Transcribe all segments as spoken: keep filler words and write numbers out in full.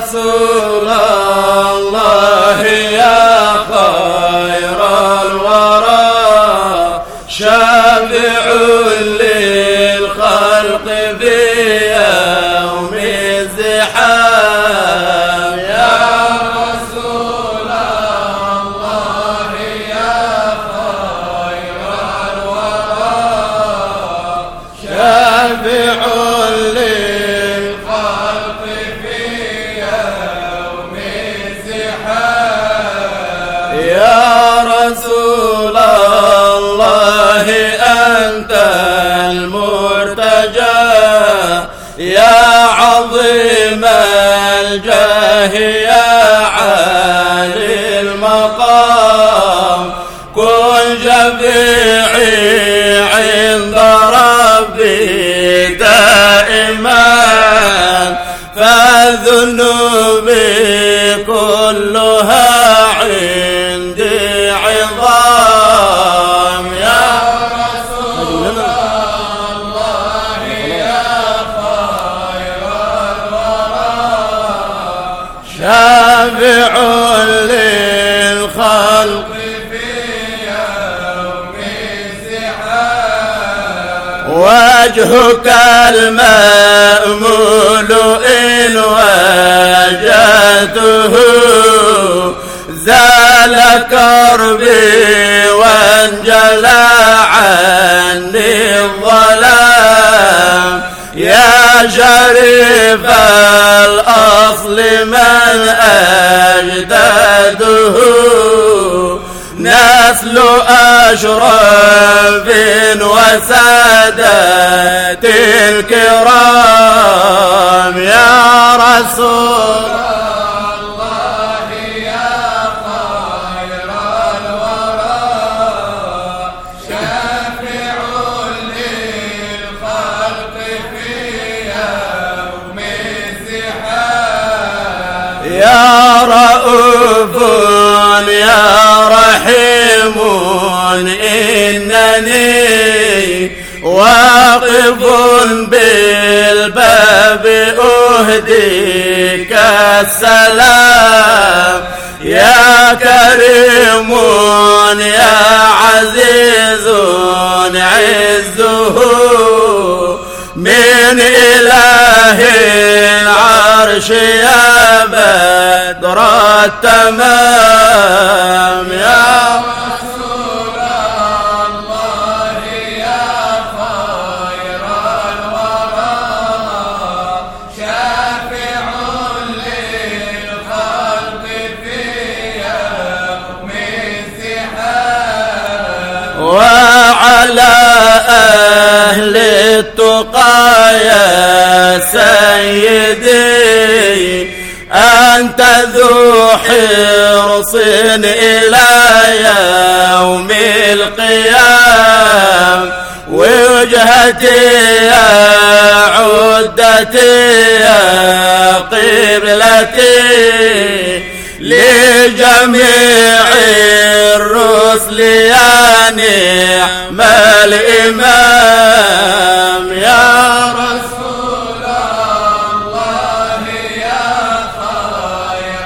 رسول الله يا خير الورى شافع للخلق في يوم الزحام يا رسول الله يا خير الورى شافع للخلق في يوم الزحام يا رسول الله أنت المرتجى يا عظيم الجاه يا عالي المقام كن شفيعي عند ربي دائما فالذنوب كلها عندي عظام يا رسول الله يا خير الورى شافع للخلق في يوم الزحام وجهك المأمول إن وجدته زال كربي وانجلى عني الظلام يا شريف الأصل من أجداده نسل أشرف وسادات الكرام يا رسول الله يا خير الورى شافع للخلق في يوم الزحام يا رؤوف يا رحيم إنني واقف بالباب أهديك السلام يا كريم يا عزيز عزه من إله العرش يا بدر التمام يا رسول الله يا خير الورى شافع للخلق في يوم الزحام وعلى أهل التقى يا سيدي أنت ذو حرص إلى يوم القيام وجهتي يا عدتي يا قبلتي لجميع الرسل يا نعم الإمام يا رسول الله يا خير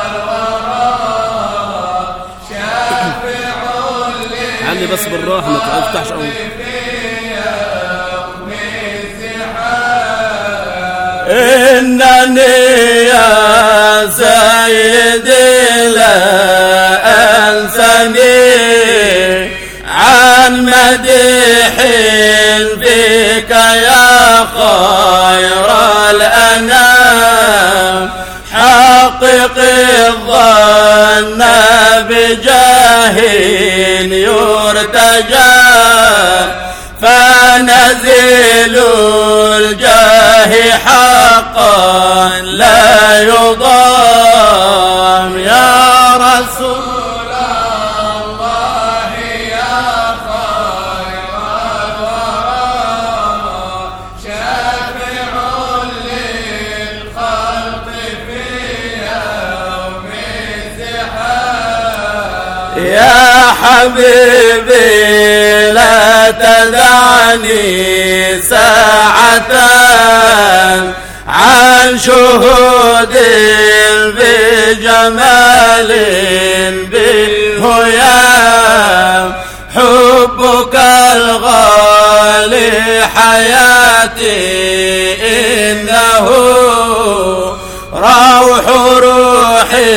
الورى شافع عندي بس بالراحة ما تفتحش أول إنني يا سيدي لا أنسني عن مديح فيك يا خير الأنام حقق الظن بجاه يرتجى فنزيل الجاه حقا لا يضام يا رسول الله يا خير الورى شافع للخلق في يوم الزحام يا حبيبي لا تدعني ساعة عن شهودي أمل بالهيام حبك الغالي حياتي إنه روح روحي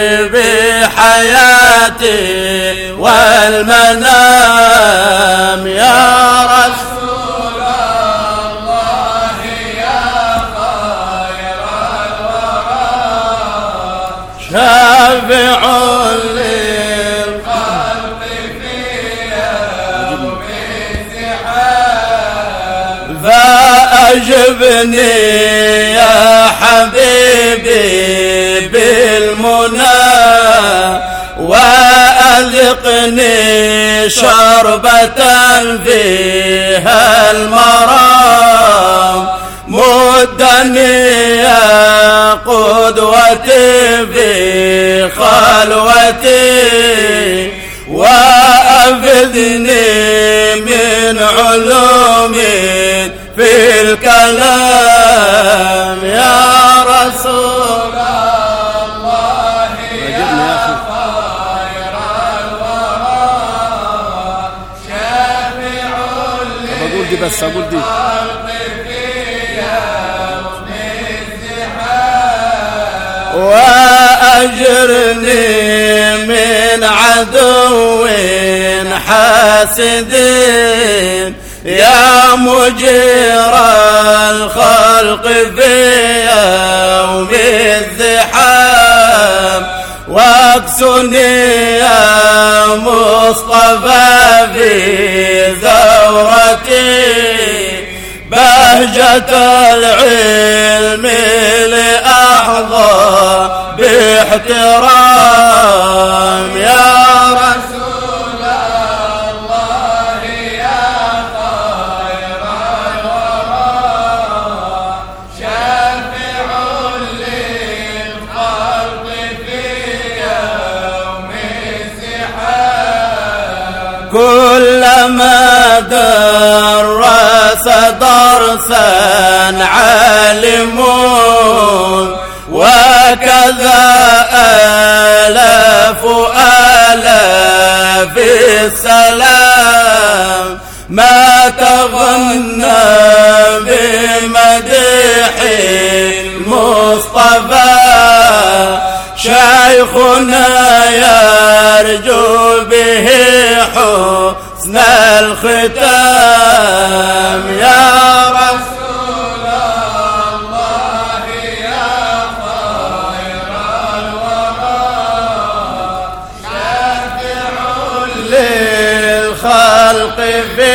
بحياتي والمنام يا رسول الله يا خير الورى شافع للخلق في يوم الزحام فأجبني يا حبيبي بالمنى وأذقني شربة فيها المرام مدني يا قدوتي في خلوتي وأفدني من علوم في الكلام يا رسول الله يا خير الورى شافع بقول دي بس أقول دي وأجرني من عدو حاسدين يا مجير الخلق في يوم الزحام واكسني يا مصطفى في ثورتي بهجة العلم لأحظى باحترام يا رسول الله يا خير الورى شافع للخلق في يوم الزحام كلما درس درسا عالمون وكذا آلاف آلاف السلام ما تغنى بمدح المصطفى شيخنا يرجو به حسن الختام يا رسول الله يا خير الورى شافع للخلق في